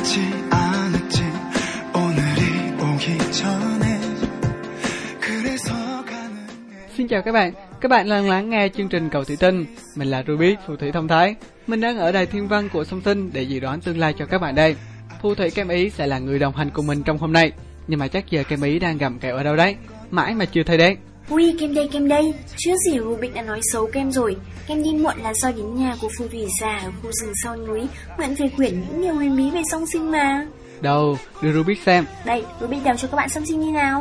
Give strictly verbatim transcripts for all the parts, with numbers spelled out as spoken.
알지 않았지 오늘이 오기 전에 그래서 가는. Xin chào các bạn, các bạn đang lắng nghe chương trình Cầu Thủy Tinh. Mình là Ruby, phù thủy thông thái. Mình đang ở đài thiên văn của Song Sinh để dự đoán tương lai cho các bạn đây. Phù thủy Kem Ý sẽ là người đồng hành cùng mình trong hôm nay. Nhưng mà chắc giờ Kem Ý đang gặm kẹo ở đâu đấy, mãi mà chưa thấy đến. Ui, Kem đây, Kem đây. Trước gì Ruby đã nói xấu Kem rồi. Kem đi muộn là do đến nhà của phù thủy già ở khu rừng sau núi, mượn về quyển những điều huyền bí về Song Sinh mà. Đâu, đưa Ruby xem. Đây, Ruby đọc cho các bạn Song Sinh như nào.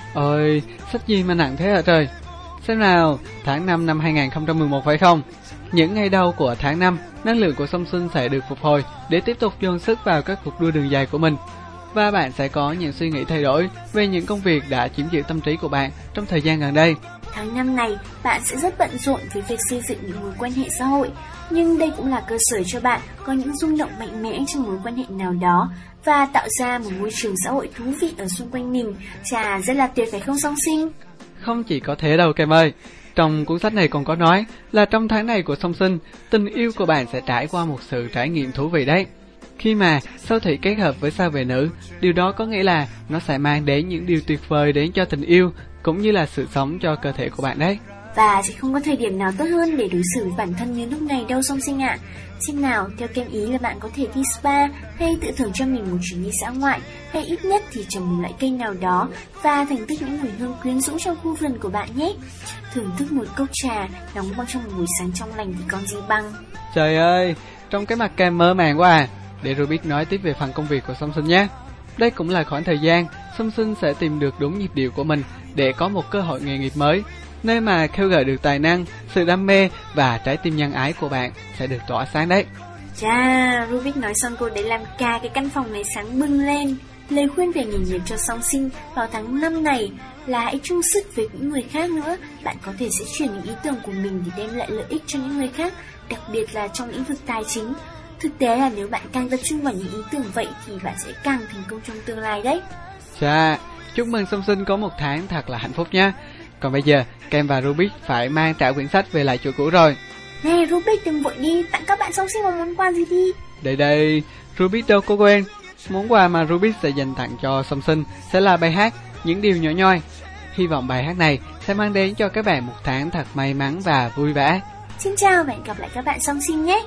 Ôi, sách gì mà nặng thế hả trời. Xem nào, tháng năm năm hai không một một phải không? Những ngày đầu của tháng năm, năng lượng của Song Sinh sẽ được phục hồi để tiếp tục dồn sức vào các cuộc đua đường dài của mình. Và bạn sẽ có những suy nghĩ thay đổi về những công việc đã chiếm giữ tâm trí của bạn trong thời gian gần đây. Tháng năm này, bạn sẽ rất bận rộn với việc xây dựng những mối quan hệ xã hội. Nhưng đây cũng là cơ sở cho bạn có những rung động mạnh mẽ trong mối quan hệ nào đó và tạo ra một môi trường xã hội thú vị ở xung quanh mình. Chà, rất là tuyệt phải không Song Sinh? Không chỉ có thế đâu Kem ơi. Trong cuốn sách này còn có nói là trong tháng này của Song Sinh, tình yêu của bạn sẽ trải qua một sự trải nghiệm thú vị đấy. Khi mà sao thủy kết hợp với sao về nữ, điều đó có nghĩa là nó sẽ mang đến những điều tuyệt vời đến cho tình yêu, cũng như là sự sống cho cơ thể của bạn đấy. Và sẽ không có thời điểm nào tốt hơn để đối xử với bản thân như lúc này đâu Song Sinh ạ. Xem nào, theo Kem ý là bạn có thể đi spa, hay tự thưởng cho mình một chuyến đi dã ngoại, hay ít nhất thì trồng một loại cây nào đó và thưởng thức những mùi hương quyến rũ trong khu vườn của bạn nhé. Thưởng thức một cốc trà nóng băng trong một buổi sáng trong lành thì còn gì bằng. Trời ơi, trong cái mặt Kem mơ màng quá à. Để rồi biết nói tiếp về phần công việc của Song Sinh nhé. Đây cũng là khoảng thời gian Song Sinh sẽ tìm được đúng nhịp điệu của mình để có một cơ hội nghề nghiệp mới, nơi mà khơi gợi được tài năng, sự đam mê và trái tim nhân ái của bạn sẽ được tỏa sáng đấy. Chà, Rubik nói xong cô đấy làm cả cái căn phòng này sáng bừng lên. Lời khuyên về nghề nghiệp cho Song Sinh vào tháng năm này là hãy chung sức với những người khác nữa. Bạn có thể sẽ chuyển những ý tưởng của mình để đem lại lợi ích cho những người khác, đặc biệt là trong lĩnh vực tài chính. Thực tế là nếu bạn càng tập trung vào những ý tưởng vậy thì bạn sẽ càng thành công trong tương lai đấy. Chà, chúc mừng Song Sinh có một tháng thật là hạnh phúc nha. Còn bây giờ, Kem và Rubik phải mang trả quyển sách về lại chỗ cũ rồi. Này Rubik, đừng vội đi, tặng các bạn Song Sinh một món quà gì đi. Đây đây, Rubik đâu có quên. Món quà mà Rubik sẽ dành tặng cho Song Sinh sẽ là bài hát Những Điều Nhỏ Nhoi. Hy vọng bài hát này sẽ mang đến cho các bạn một tháng thật may mắn và vui vẻ. Xin chào và hẹn gặp lại các bạn Song Sinh nhé.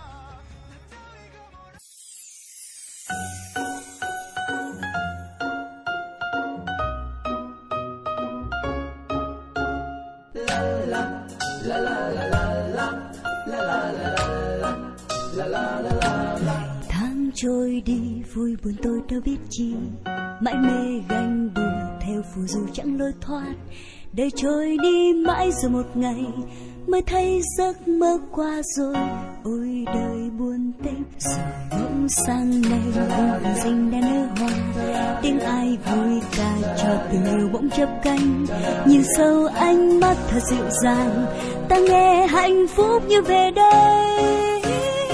Tháng trôi đi vui buồn tôi đâu biết chi, mãi mê ganh đùa theo phù du chẳng lối thoát. Đời trôi đi mãi rồi một ngày mới thấy giấc mơ qua rồi. Ôi đời buồn tênh rồi bỗng sang ngày vùng rình đã nở hoa, tiếng ai vui ca cho tình yêu bỗng chớp cánh. Nhìn sâu ánh mắt thật dịu dàng, ta nghe hạnh phúc như về đây.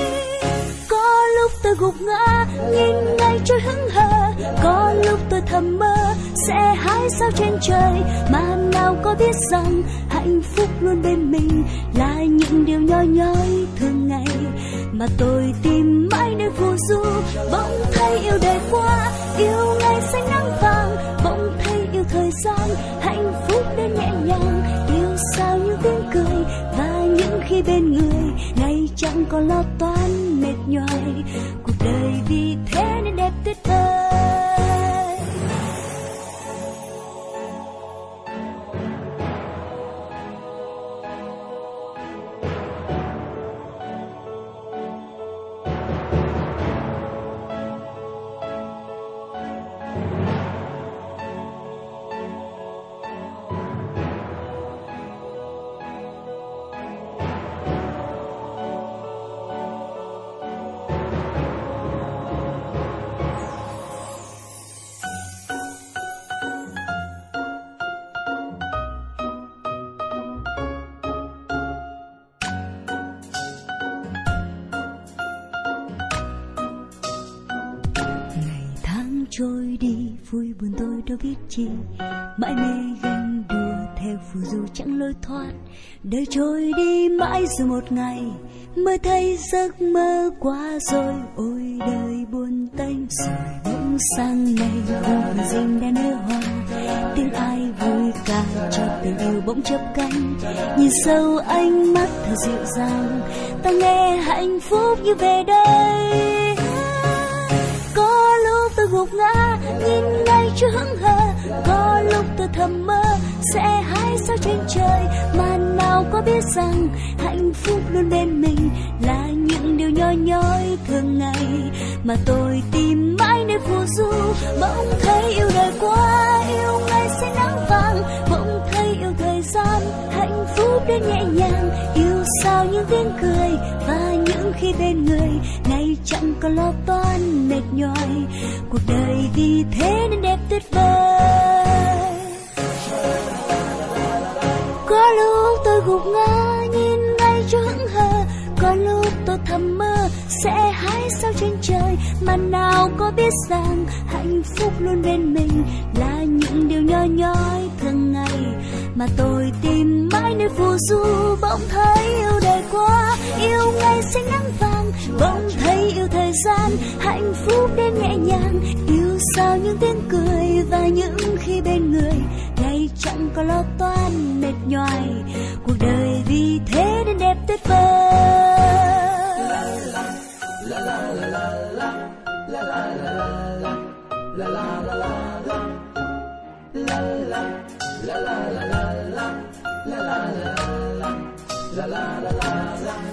Có lúc tôi gục ngã nhìn ngày trôi hững hờ, có lúc tôi thầm mơ sẽ hái sao trên trời, mà nào có biết rằng hạnh phúc luôn bên mình là những điều nhỏ nhoi thường ngày mà tôi tìm mãi nơi phù du. Bỗng thấy yêu đời qua, yêu ngày xanh nắng vàng, bỗng thấy yêu thời gian, hạnh phúc đến nhẹ nhàng, yêu sao như tiếng cười và những khi bên người ngày chẳng còn lo toan mệt nhoài. Cuộc đời vì thế nên đẹp tuyệt vời. Trôi đi vui buồn tôi đâu biết chi, mãi mê ganh đùa theo phù du chẳng lối thoát. Đời trôi đi mãi rồi một ngày mới thấy giấc mơ qua rồi. Ôi đời buồn tênh rồi bỗng sang ngày vui rình đã nở hoa. Tiếng ai vui ca cho tình yêu bỗng chớp cánh. Nhìn sâu ánh mắt thật dịu dàng, ta nghe hạnh phúc như về đây. Có lúc tôi gục ngã nhìn ngay chưa hững hờ, có lúc tôi thầm mơ sẽ hái sao trên trời. Mà nào có biết rằng hạnh phúc luôn bên mình là những điều nhỏ nhói thường ngày mà tôi tìm mãi nơi phù du. Bỗng thấy yêu đời quá, yêu ngày sẽ nắng vàng. Bỗng thấy yêu thời gian, hạnh phúc đến nhẹ nhàng. Yêu sao những tiếng cười và những khi bên người ngày chẳng còn lo toan mệt nhòi. Cuộc đời vì thế nên đẹp tuyệt vời. Có lúc tôi gục ngã nhìn ngay cho hững hờ, có lúc tôi thầm mơ sẽ hái sao trên trời. Mà nào có biết rằng hạnh phúc luôn bên mình là những điều nhỏ nhói thường ngày mà tôi tìm mãi nơi phù du. Bỗng thấy yêu đời quá, yêu ngày xanh nắng vàng. Bỗng thấy yêu thời gian, hạnh phúc đến nhẹ nhàng. Yêu sao những tiếng cười và những khi bên người ngày chẳng có lo toan mệt nhoài. Cuộc đời vì thế nên đẹp tuyệt vời. La la la la la la la la la la la la la la la.